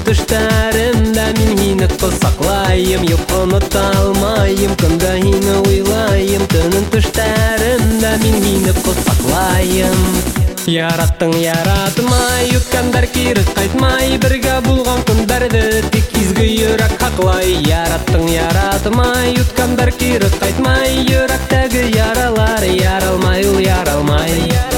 төштәрендә мин һине саклайым, юк оныта алмайым, көнлә һине уйлайым, төнен төштәрендә мин һине саклайым. Яраттың яратмай, үткәндәр кире кайтмай, бергә булган көндәрде тик изге йөрәк хаклай. Яраттың яратмай, үткәндәр кире кайтмай, йөрәктәге яралар яралмай, ул яралмай.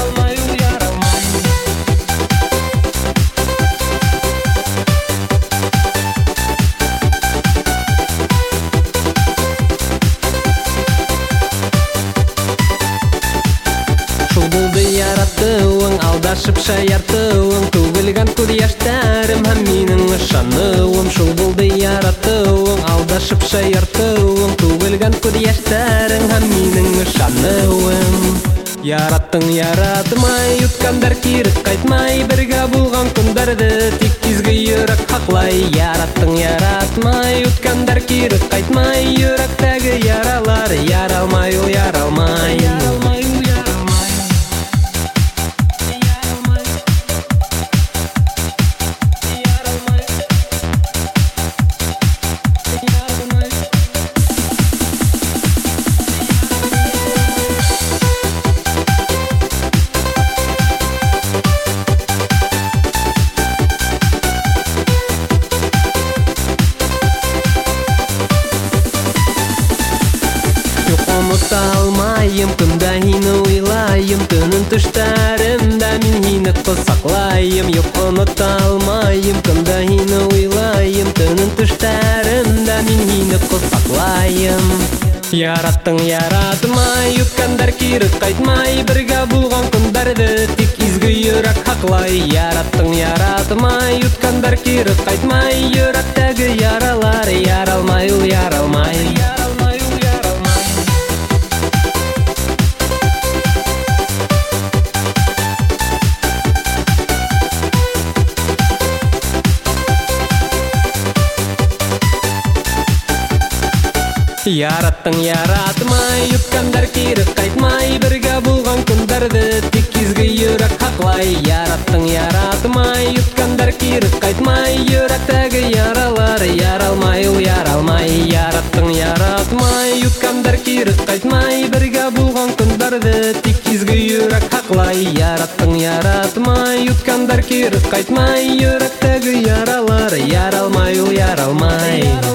Шул булды яратуың, алдашып шаяртуың, түгелгән күз яшьтәрем һәм минем ышануым. Шул булды яратуың, алдашып шаяртуың, түгелгән күз яшьтәрем һәм минем ышануым. Яраттың яратмай, үткәндәр кире кайтмай, бергә булган көндәрде тик изге йөрәк хаклай. Яраттың яратмай, үткәндәр кире кайтмай, йөрәктәге яралар яралмай, ул яралмай. Оныта алмайым, көнлә һине уйлайым, төнен төштәрендә мин һине саклайым. Юк, оныта алмайым, көнлә һине уйлайым, төнен төштәрендә мин һине саклайым. Яраттың яратмай, үткәндәр кире кайтмай, бергә булган көндәрде тик изге йөрәк хаклай. Яраттың яратмай, үткәндәр кире кайтмай, йөрәктәге яралар яралмай, ул яралмай. Яраттың яратмай, үткәндәр кире кайтмай, бергә булган көндәрде тик изге йөрәк хаклай. Яраттың яратмай, үткәндәр кире кайтмай, йөрәктәге яралар яралмай, ул яралмай. Яраттың яратмай, үткәндәр кире кайтмай, бергә булган көндәрде тик изге йөрәк хаклай. Яраттың яратмай, үткәндәр кире кайтмай, йөрәктәге яралар яралмай, ул яралмай.